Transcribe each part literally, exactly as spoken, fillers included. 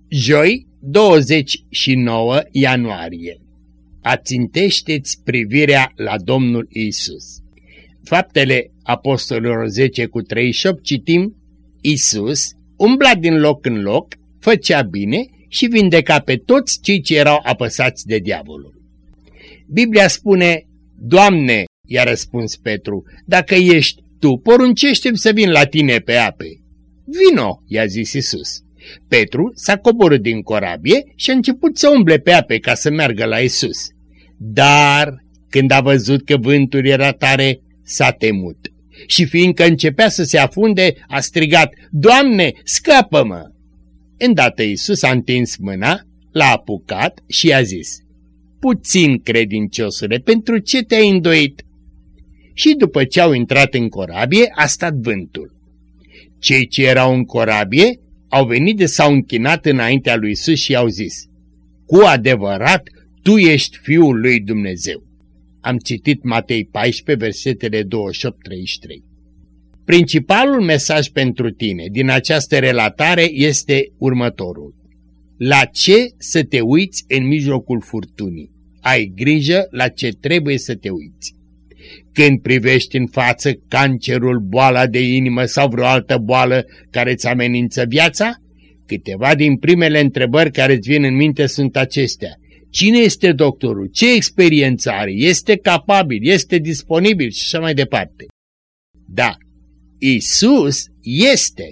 Joi, douăzeci și nouă ianuarie. Ațintește-ți privirea la Domnul Iisus. Faptele Apostolilor zece cu treizeci și opt citim: Iisus umbla din loc în loc, făcea bine și vindeca pe toți cei ce erau apăsați de diavolul. Biblia spune: Doamne, i-a răspuns Petru, dacă ești Tu, poruncește-mi să vin la Tine pe ape. Vino, i-a zis Iisus. Petru s-a coborât din corabie și a început să umble pe ape ca să meargă la Iisus. Dar când a văzut că vântul era tare, s-a temut și fiindcă începea să se afunde, a strigat: Doamne, scapă-mă! Îndată Iisus a întins mâna, l-a apucat și i-a zis: Puțin credinciosule, pentru ce te-ai îndoit? Și după ce au intrat în corabie, a stat vântul. Cei ce erau în corabie au venit de s-au închinat înaintea lui Iisus și i-au zis: Cu adevărat, Tu ești Fiul lui Dumnezeu. Am citit Matei paisprezece, versetele douăzeci și opt treizeci și trei. Principalul mesaj pentru tine din această relatare este următorul: la ce să te uiți în mijlocul furtunii? Ai grijă la ce trebuie să te uiți. Când privești în față cancerul, boala de inimă sau vreo altă boală care îți amenință viața, câteva din primele întrebări care îți vin în minte sunt acestea: cine este doctorul? Ce experiență are? Este capabil? Este disponibil? Și așa mai departe. Da, Iisus este.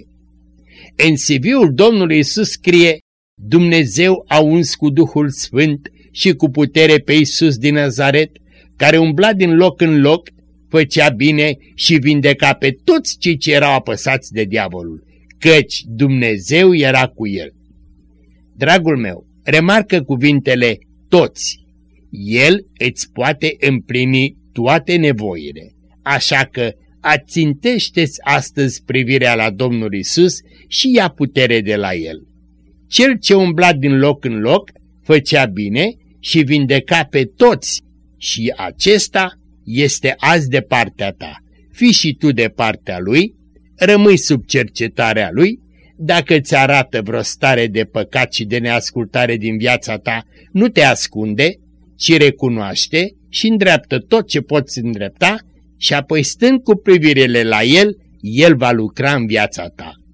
În C V-ul Domnului Iisus scrie: Dumnezeu a uns cu Duhul Sfânt și cu putere pe Iisus din Nazaret, care umbla din loc în loc, făcea bine și vindeca pe toți cei ce erau apăsați de diavolul, căci Dumnezeu era cu el. Dragul meu, remarcă cuvintele toți. El îți poate împlini toate nevoile, așa că ațintește-ți astăzi privirea la Domnul Iisus și ia putere de la El. Cel ce umbla din loc în loc, făcea bine și vindeca pe toți, și acesta este azi de partea ta. Fii și tu de partea lui, rămâi sub cercetarea lui. Dacă ți arată vreo stare de păcat și de neascultare din viața ta, nu te ascunde, ci recunoaște și îndreaptă tot ce poți îndrepta și apoi, stând cu privirile la el, el va lucra în viața ta.